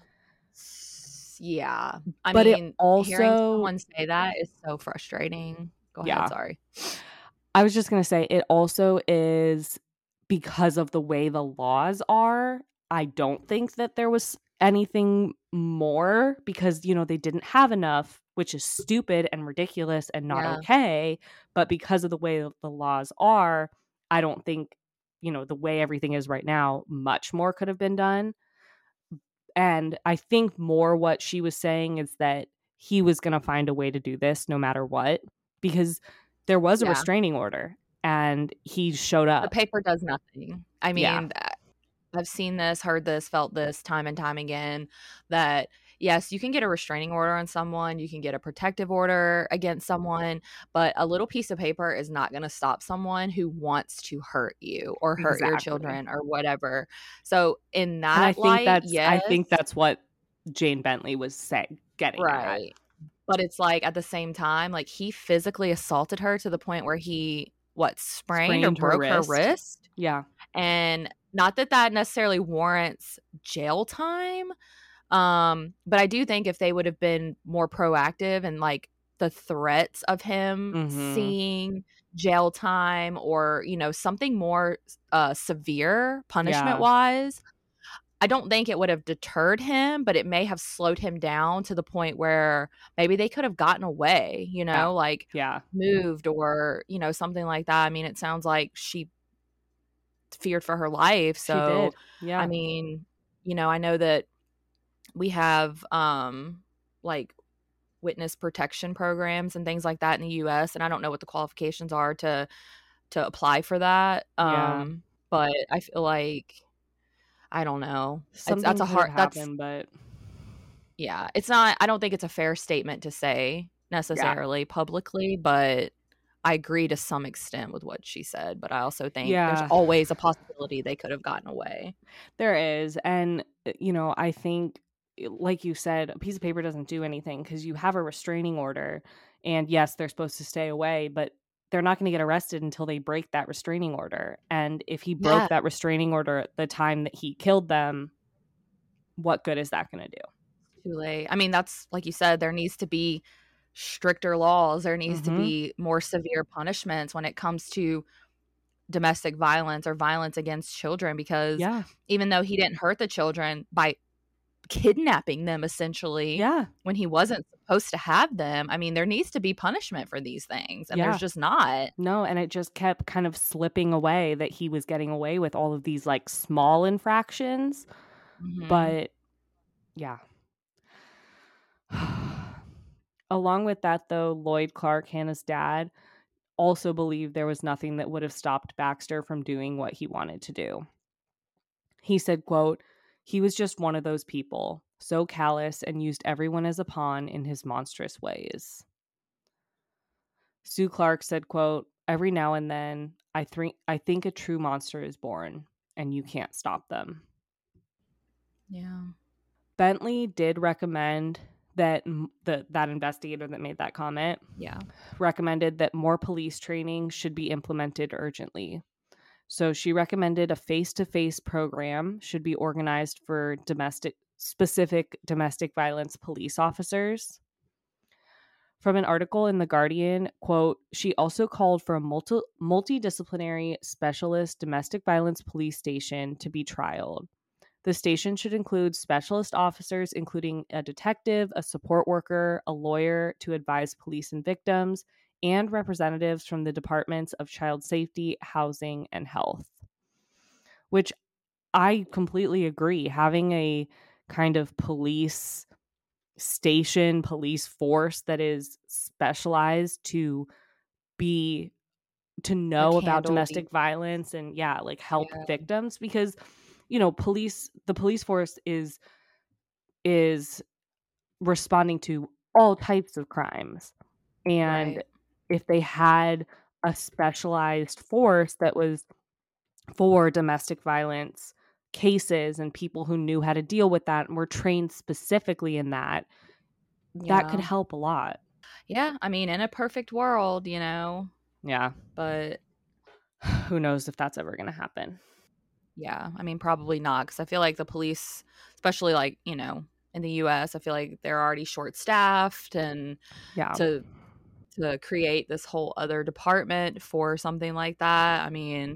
Yeah. I but mean, it also, hearing someone say that is so frustrating. Go yeah. ahead, sorry. I was just going to say, it also is because of the way the laws are. I don't think that there was anything more because, you know, they didn't have enough, which is stupid and ridiculous and not Yeah. okay. But because of the way the laws are, I don't think, you know, the way everything is right now, much more could have been done. And I think more what she was saying is that he was going to find a way to do this no matter what, because there was a Yeah. restraining order and he showed The up. paper does nothing. I Yeah. mean, th- I've seen this, heard this, felt this time and time again, that yes, you can get a restraining order on someone, you can get a protective order against someone, but a little piece of paper is not going to stop someone who wants to hurt you or hurt your Exactly. children or whatever. So in And I that think light, that's I yes, think that's what Jane Bentley was saying, getting at. right. But it's like at the same time, like he physically assaulted her to the point where he what sprained, or Sprained her broke her wrist. wrist. Yeah. And not that that necessarily warrants jail time, um, but I do think if they would have been more proactive and like the threats of him Mhm. seeing jail time or, you know, something more uh, severe punishment wise, I don't think it would have deterred him, but it may have slowed him down to the point where maybe they could have gotten away, you know, Yeah. like Yeah. moved or, you know, something like that. I mean, it sounds like she feared for her life. She So, did. Yeah. I mean, you know, I know that we have um like witness protection programs and things like that in the U S, and I don't know what the qualifications are to to apply for that. Yeah. Um but I feel like, I don't know. It's, Something that's a could have hard, that's, happened, but yeah, it's not, I don't think it's a fair statement to say yeah. necessarily publicly, but I agree to some extent with what she said. But I also think there's Yeah, always a possibility they could have gotten away. there is. And, uh, you know, I think, uh, like you said, a piece of paper doesn't do anything because you have a restraining order. And yes, they're supposed to stay away, but they're not going to get arrested until they break that restraining order. And if he broke Yeah. that restraining order at the time that he killed them, what good is that going to do? Too late. I mean, that's like you said, there needs to be stricter laws. There needs to Mhm. be more severe punishments when it comes to domestic violence or violence against children, because Yeah. even though he didn't hurt the children by kidnapping them essentially Yeah. when he wasn't supposed to have them, I mean, there needs to be punishment for these things, and Yeah. there's just not. No, and it just kept kind of slipping away that he was getting away with all of these like small infractions. Mhm. But yeah. Along with that, though, Lloyd Clark, Hannah's dad, also believed there was nothing that would have stopped Baxter from doing what he wanted to do. He said, quote, "He was just one of those people, so callous and used everyone as a pawn in his monstrous ways." Sue Clark said, quote, "Every now and then, I, th- I think a true monster is born, and you can't stop them." Yeah. Bentley did recommend that the, that investigator that made that comment Yeah. recommended that more police training should be implemented urgently. So she recommended a face-to-face program should be organized for domestic specific domestic violence police officers. From an article in The Guardian, quote, "She also called for a multi- multidisciplinary specialist domestic violence police station to be trialed. The station should include specialist officers, including a detective, a support worker, a lawyer to advise police and victims, and representatives from the departments of child safety, housing, and health." Which I completely agree. Having a kind of police station, police force that is specialized to be to know Like about handle domestic these. violence and yeah, like help Yeah. victims, because you know, police the police force is is responding to all types of crimes. And Right. if they had a specialized force that was for domestic violence cases and people who knew how to deal with that and were trained specifically in that, that could Yeah. help a lot. Yeah. I mean, in a perfect world, you know, Yeah. but Who knows if that's ever going to happen. yeah, I mean, probably not, because I feel like the police, especially like, you know, in the U S, I feel like they're already short staffed, and Yeah. to to create this whole other department for something like that, I mean,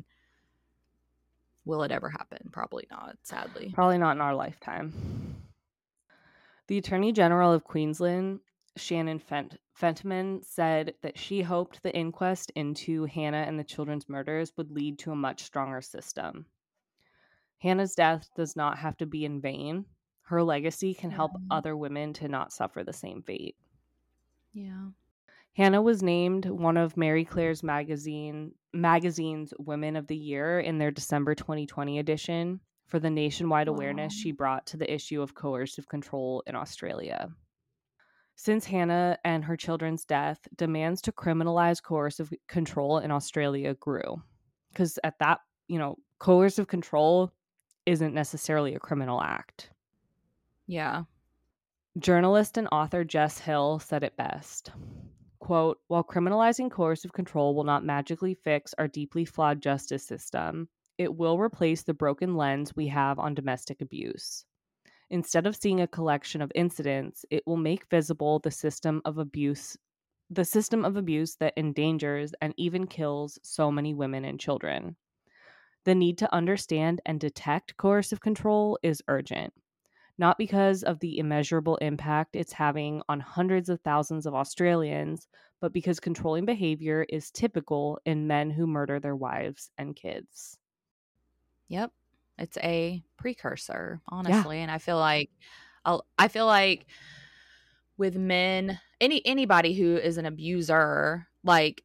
will it ever happen? Probably not, sadly. Probably not in our lifetime. The Attorney General of Queensland, Shannon Fent- Fentiman, said that she hoped the inquest into Hannah and the children's murders would lead to a much stronger system. Hannah's death does not have to be in vain. Her legacy can help Yeah. other women to not suffer the same fate. Yeah. Hannah was named one of Marie Claire's magazine magazine's Women of the Year in their December twenty twenty edition for the nationwide Wow. awareness she brought to the issue of coercive control in Australia. Since Hannah and her children's death, demands to criminalize coercive control in Australia grew. Because at that, you know, coercive control isn't necessarily a criminal act. Yeah. Journalist and author Jess Hill said it best. Quote, "While criminalizing coercive control will not magically fix our deeply flawed justice system, it will replace the broken lens we have on domestic abuse. Instead of seeing a collection of incidents, it will make visible the system of abuse, the system of abuse that endangers and even kills so many women and children. The need to understand and detect coercive control is urgent. Not because of the immeasurable impact it's having on hundreds of thousands of Australians, but because controlling behavior is typical in men who murder their wives and kids." Yep. It's a precursor, honestly. Yeah. And I feel like I'll, I feel like with men, any anybody who is an abuser, like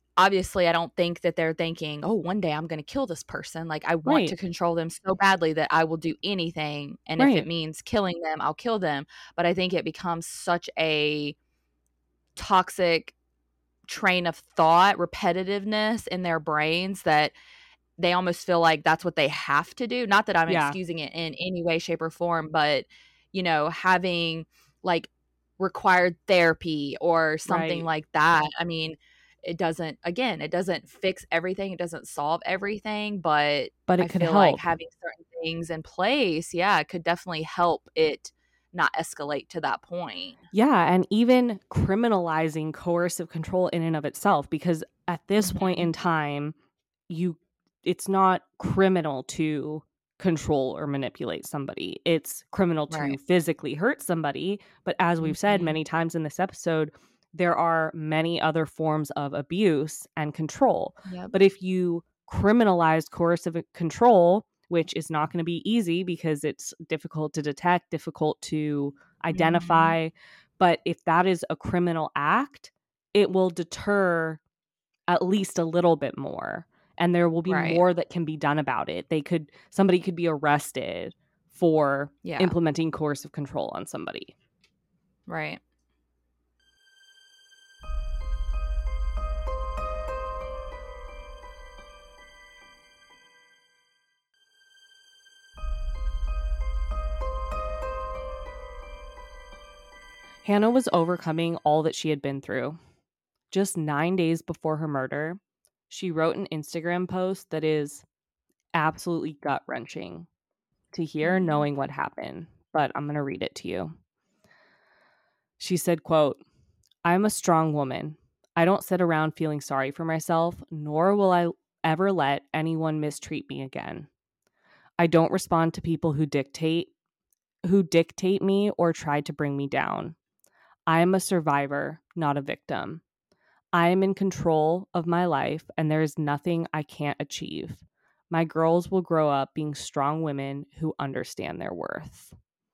obviously I don't think that they're thinking, oh, one day I'm going to kill this person. Like, I want Right. to control them so badly that I will do anything. And if Right. it means killing them, I'll kill them. But I think it becomes such a toxic train of thought, repetitiveness in their brains that they almost feel like that's what they have to do. Not that I'm Yeah. excusing it in any way, shape, or form, but, you know, having like required therapy or something Right. like that. I mean, it doesn't, again, it doesn't fix everything. It doesn't solve everything, but But it I could feel like help. having certain things in place, yeah, it could definitely help it not escalate to that point. Yeah, and even criminalizing coercive control in and of itself, because at this point Mhm. in time, you it's not criminal to control or manipulate somebody. It's criminal to Right. physically hurt somebody, but as we've said Mhm. many times in this episode, there are many other forms of abuse and control. Yep. But if you criminalize coercive control, which is not going to be easy because it's difficult to detect, difficult to Mhm. identify, but if that is a criminal act, it will deter at least a little bit more, and there will be Right. more that can be done about it. They could somebody could be arrested for Yeah. implementing coercive control on somebody. Right. Hannah was overcoming all that she had been through. Just nine days before her murder, she wrote an Instagram post that is absolutely gut-wrenching to hear, Mm. knowing what happened, but I'm going to read it to you. She said, quote, "I'm a strong woman. I don't sit around feeling sorry for myself, nor will I ever let anyone mistreat me again. I don't respond to people who dictate who dictate me or try to bring me down. I am a survivor, not a victim. I am in control of my life, and there is nothing I can't achieve. My girls will grow up being strong women who understand their worth."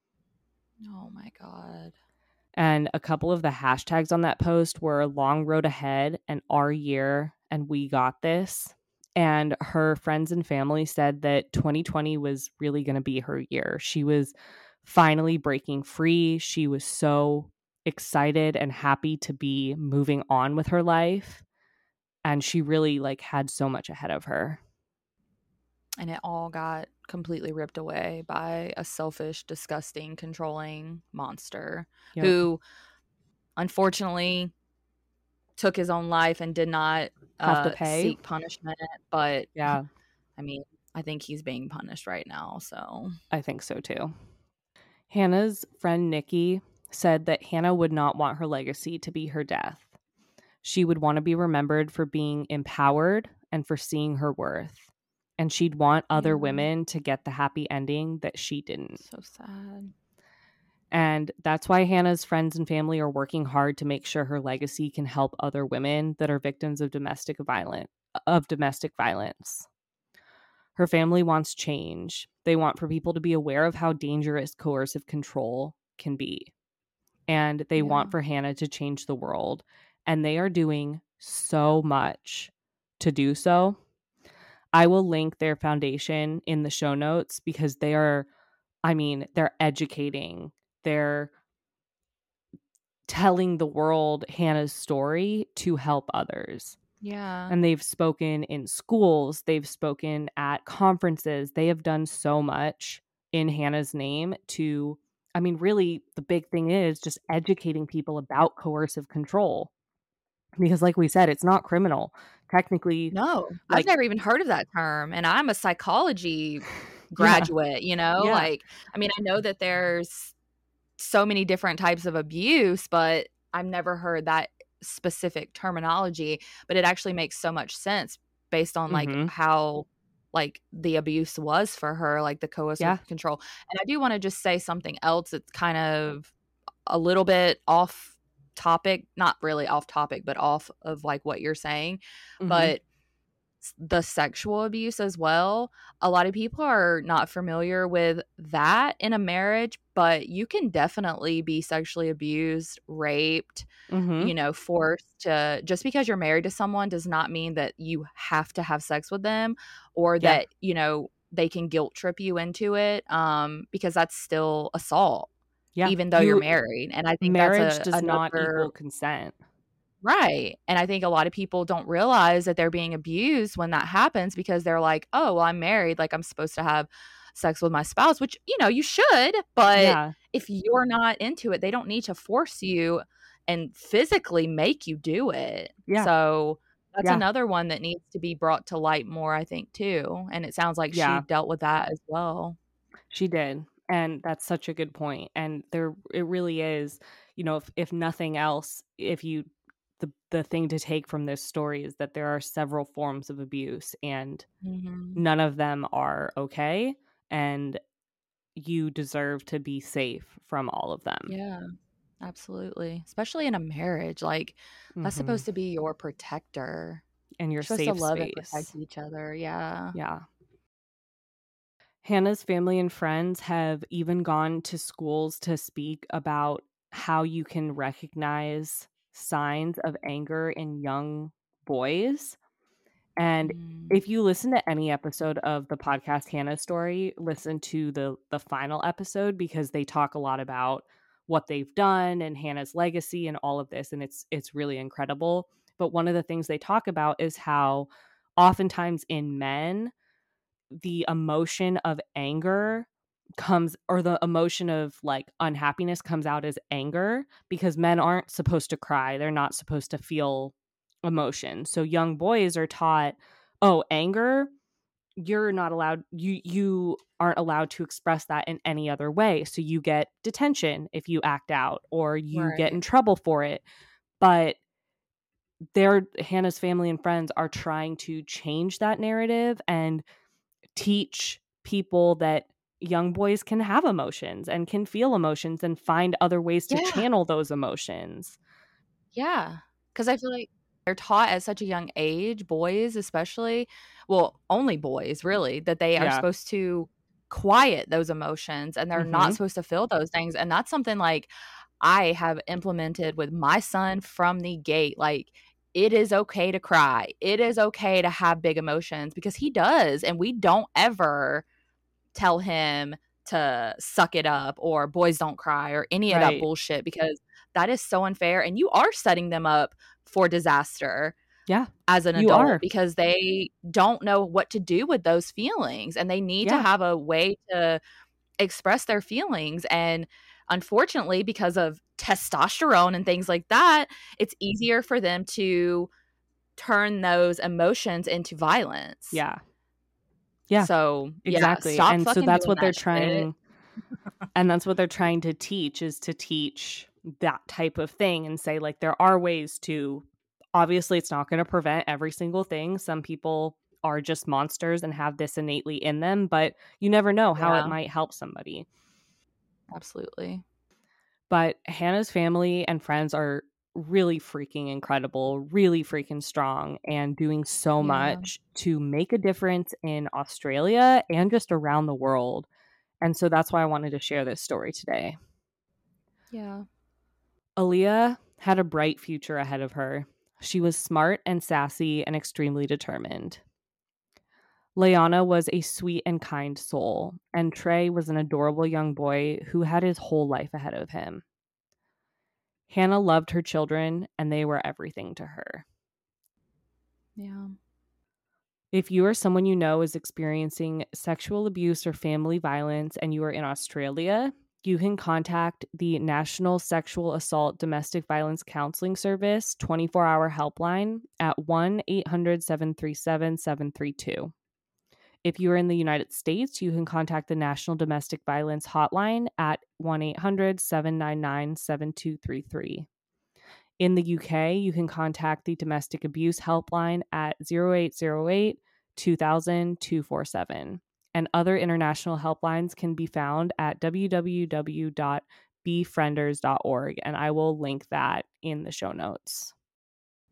Oh my God. And a couple of the hashtags on that post were "Long Road Ahead" and "Our Year" and "We Got This." And her friends and family said that twenty twenty was really going to be her year. She was finally breaking free. She was so excited and happy to be moving on with her life. And she really like had so much ahead of her. And it all got completely ripped away by a selfish, disgusting, controlling monster Yep. who unfortunately took his own life and did not Have to uh, pay. seek punishment. But Yeah, I mean, I think he's being punished right now. So I think so too. Hannah's friend Nikki said that Hannah would not want her legacy to be her death. She would want to be remembered for being empowered and for seeing her worth. And she'd want other Yeah. women to get the happy ending that she didn't. so sad. And that's why Hannah's friends and family are working hard to make sure her legacy can help other women that are victims of domestic violence of domestic violence. Her family wants change. They want for people to be aware of how dangerous coercive control can be. And they Yeah. want for Hannah to change the world. And they are doing so much to do so. I will link their foundation in the show notes because they are, I mean, they're educating. They're telling the world Hannah's story to help others. Yeah. And they've spoken in schools, they've spoken at conferences. They have done so much in Hannah's name to, I mean, really, the big thing is just educating people about coercive control. Because, like we said, it's not criminal. Technically, No, like, I've never even heard of that term. And I'm a psychology yeah, graduate, you know, yeah, like, I mean, I know that there's so many different types of abuse, but I've never heard that specific terminology. But it actually makes so much sense based on like hmm how like the abuse was for her, like the coercive yeah, control. And I do want to just say something else that's kind of a little bit off topic, not really off topic, but off of like what you're saying. hmm But the sexual abuse as well. A lot of people are not familiar with that in a marriage, but you can definitely be sexually abused, raped, Mm-hmm. you know, forced to, just because you're married to someone does not mean that you have to have sex with them, or Yeah. that, you know, they can guilt trip you into it, um, because that's still assault, Yeah. even though you're You married. And I think that's marriage a does not another equal consent. Right. And I think a lot of people don't realize that they're being abused when that happens, because they're like, oh, well, I'm married. Like, I'm supposed to have sex with my spouse, which, you know, you should. But Yeah. if you're not into it, they don't need to force you and physically make you do it. Yeah. So that's Yeah. another one that needs to be brought to light more, I think, too. And it sounds like she Yeah. dealt with that as well. She did. And that's such a good point. And there it really is, you know, if if nothing else, if you the the thing to take from this story is that there are several forms of abuse and Hmm. none of them are okay, and you deserve to be safe from all of them. Yeah. Absolutely. Especially in a marriage. Like, that's Hmm. supposed to be your protector. And your You're supposed to safe love and protect space. each other. Yeah. Yeah. Hannah's family and friends have even gone to schools to speak about how you can recognize signs of anger in young boys. And Mm. if you listen to any episode of the podcast Hannah Story, listen to the the final episode, because they talk a lot about what they've done and Hannah's legacy and all of this, and it's it's really incredible. But one of the things they talk about is how oftentimes in men the emotion of anger comes, or the emotion of like unhappiness comes out as anger, because men aren't supposed to cry. They're not supposed to feel emotion. So young boys are taught, oh, anger, you're not allowed, you you aren't allowed to express that in any other way. So you get detention if you act out, or you get Right. in trouble for it. But their Hannah's family and friends are trying to change that narrative and teach people that young boys can have emotions and can feel emotions and find other ways to Yeah. channel those emotions. Yeah. Because I feel like they're taught at such a young age, boys especially, well, only boys really, that they are Yeah. supposed to quiet those emotions and they're not Mhm. supposed to feel those things. And that's something like I have implemented with my son from the gate. Like, it is okay to cry. It is okay to have big emotions, because he does. And we don't ever tell him to suck it up or boys don't cry or any of that Right. bullshit, because that is so unfair. And you are setting them up for disaster Yeah. as an You adult, are. because they don't know what to do with those feelings and they need to Yeah. have a way to express their feelings. And unfortunately, because of testosterone and things like that, it's easier for them to turn those emotions into violence. Yeah. Yeah. So, yeah, Exactly. stop And so fucking that's doing what they're that shit. trying and that's what they're trying to teach, is to teach that type of thing and say, like, there are ways to, obviously it's not going to prevent every single thing. Some people are just monsters and have this innately in them, but you never know how it Yeah, might help somebody. absolutely. But Hannah's family and friends are really freaking incredible, really freaking strong, and doing so Yeah, much to make a difference in Australia and just around the world. And so that's why I wanted to share this story today. yeah. Aaliyah had a bright future ahead of her. She was smart and sassy and extremely determined. Leanna was a sweet and kind soul, and Trey was an adorable young boy who had his whole life ahead of him. Hannah loved her children, and they were everything to her. Yeah. If you or someone you know is experiencing sexual abuse or family violence and you are in Australia, you can contact the National Sexual Assault Domestic Violence Counseling Service twenty-four hour helpline at one eight hundred seven three seven seven three two. If you are in the United States, you can contact the National Domestic Violence Hotline at one eight hundred seven nine nine seven two three three. In the U K, you can contact the Domestic Abuse Helpline at zero eight zero eight two thousand two four seven. And other international helplines can be found at w w w dot befrienders dot org. And I will link that in the show notes.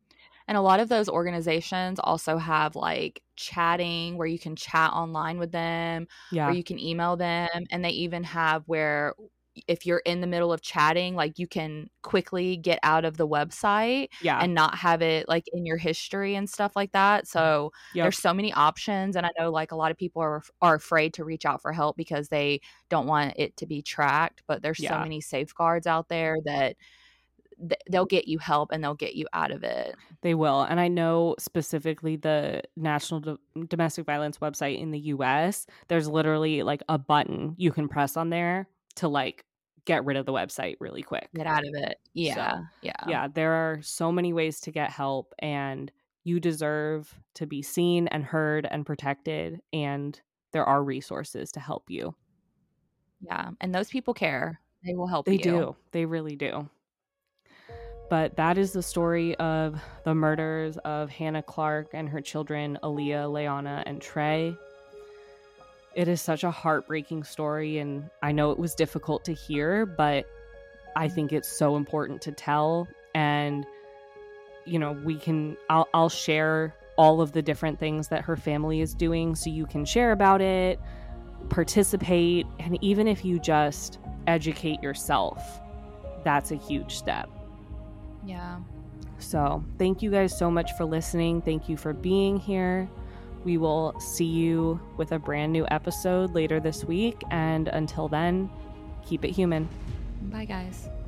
And a lot of those organizations also have like chatting where you can chat online with them, Yeah. or you can email them. And they even have where if you're in the middle of chatting, like you can quickly get out of the website Yeah. and not have it like in your history and stuff like that. So Yep. there's so many options. And I know like a lot of people are are afraid to reach out for help because they don't want it to be tracked. But there's so Yeah. many safeguards out there that th- they'll get you help and they'll get you out of it. They will. And I know specifically the National Do- Domestic Violence website in the U S, there's literally like a button you can press on there to like get rid of the website really quick. Get out of it. Yeah. So, yeah. yeah, there are so many ways to get help, and you deserve to be seen and heard and protected, and there are resources to help you. Yeah. And those people care. They will help They you. do. They really do. But that is the story of the murders of Hannah Clarke and her children, Aaliyah, Leona, and Trey. It is such a heartbreaking story, and I know it was difficult to hear, but I think it's so important to tell. And, you know, we can, I'll, I'll share all of the different things that her family is doing so you can share about it, participate, and even if you just educate yourself, that's a huge step. Yeah. So thank you guys so much for listening. Thank you for being here. We will see you with a brand new episode later this week. And until then, keep it human. Bye, guys.